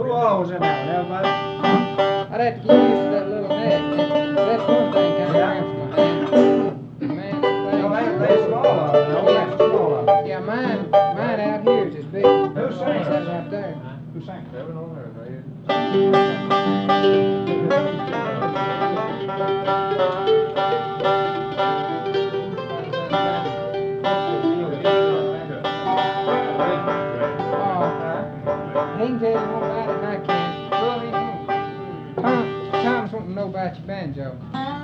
Who all was in that one? Everybody? I'd have to get used to that little neck. That's one thing kind of cramps my hand. Man, that thing. No, they small of them. No, that's small of them. Yeah, mine out here is as big. Who sang? That's that right there. Who sang? Seven on there, right? He can tell you more about it than I can. Well, he won't. Tom's wanting to know about your banjo.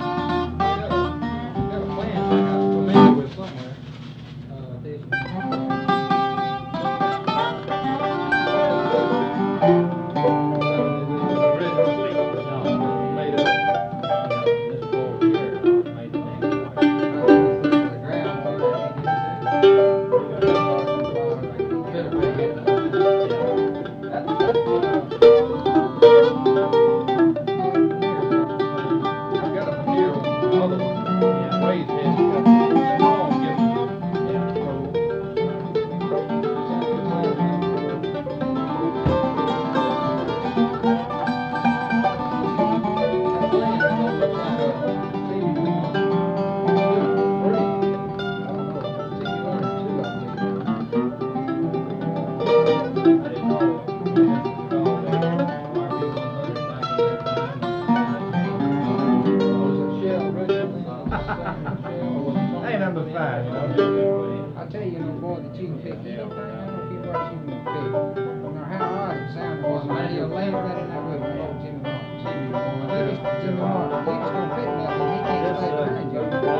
Never playing, I got familiar with somewhere. Ain't number 5, you know. I'll tell you, boy, that you can pick anything out of your brush you can pick. No matter how hard it sounds, he'll lay right in that room. Jimmy Martin. Jimmy Martin. You just don't pick nothing. He can't play behind you. I don't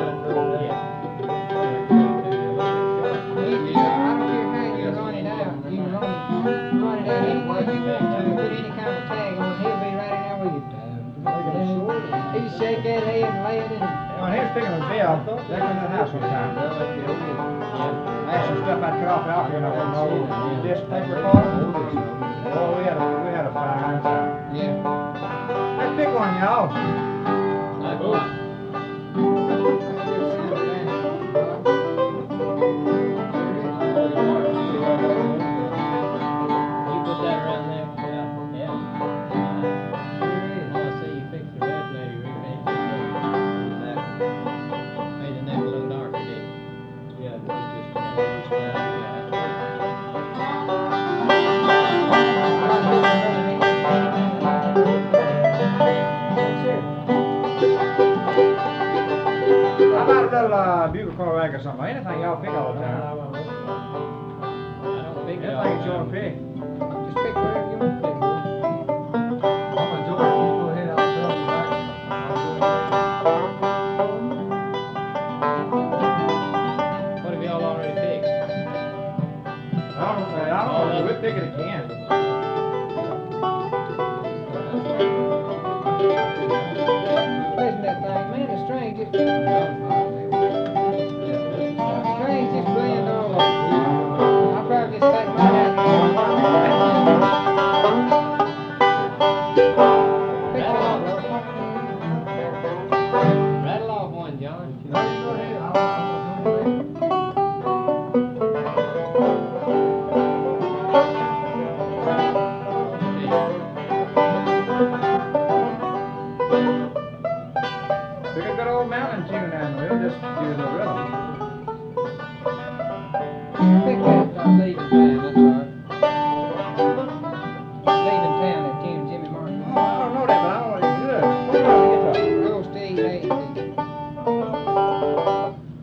care how you run it out. You can run it out anyway. You can put any kind of tag on, he'll be right in there with you. He just shake that head and lay it in. When he was picking the bill, they come to the house one time. I had some stuff I'd cut off out here and I wouldn't know this paper for them. Oh, we had a fine time. Yeah. Let's pick one, y'all. You put that around there? Yeah. I see you fixed the rest, maybe, Rick. Made the neck a little darker, didn't you? Yeah, it was just, How about a little bugle call rag or something? Anything y'all pick all the time. I don't think it all. Anything you want to pick. Just pick whatever you want to pick. I'm a George, you go ahead, I'll tell you, right? What have y'all already picked? I don't know. We'll pick it again. Listen to that thing, man, the string just blend all over. I'll probably just take mine out. Pick one up. Rattle off one, John. Go ahead. Pick a good old mountain tune and we'll just use the rhythm. Pick that, leaving town, that's all right. Leaving town